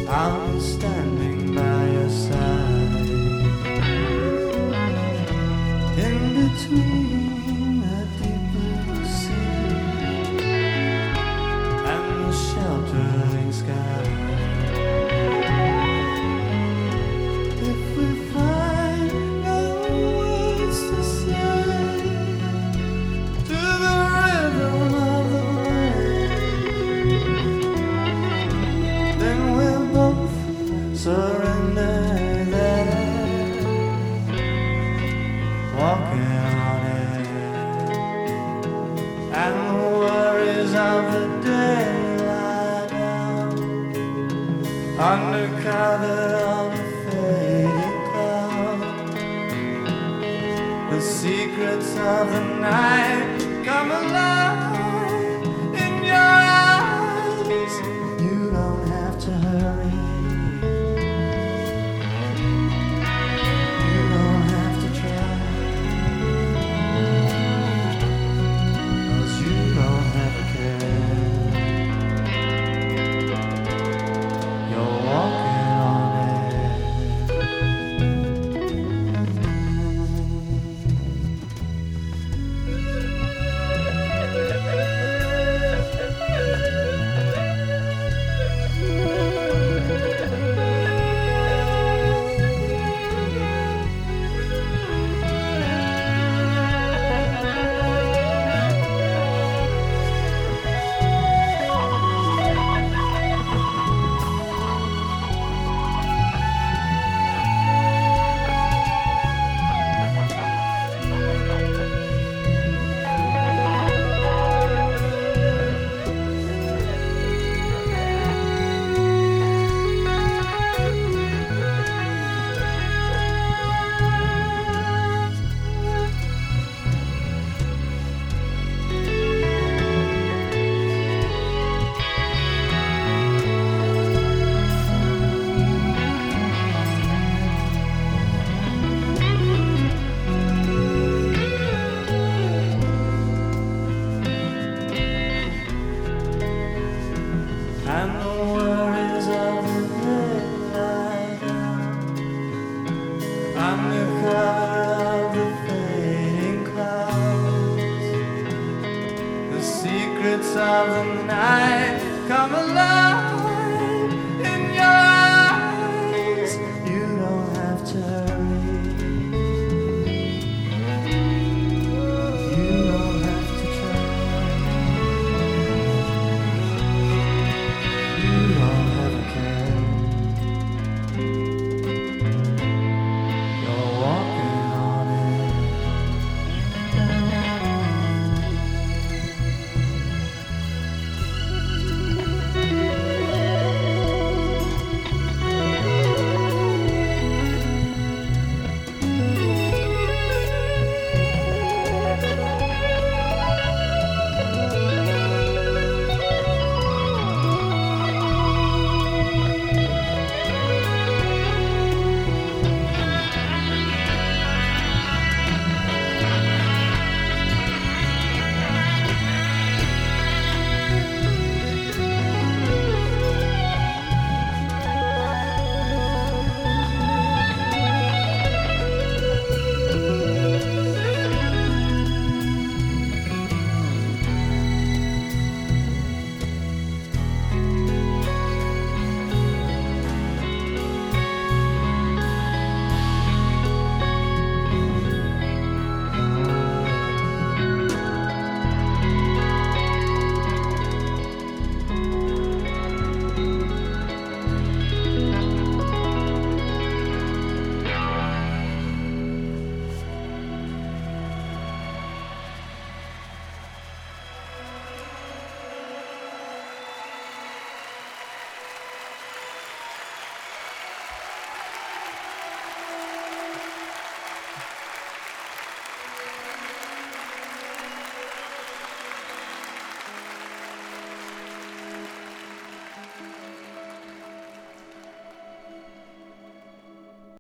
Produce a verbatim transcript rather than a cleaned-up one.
I'll be standing by your side. In between the deep blue sea and the sheltering sky. If we find no words to say to the rhythm of the rain, then we'll both surrender there, walking on air, and the worries of the day lie down under cover of a fading cloud. The secrets of the night come alive.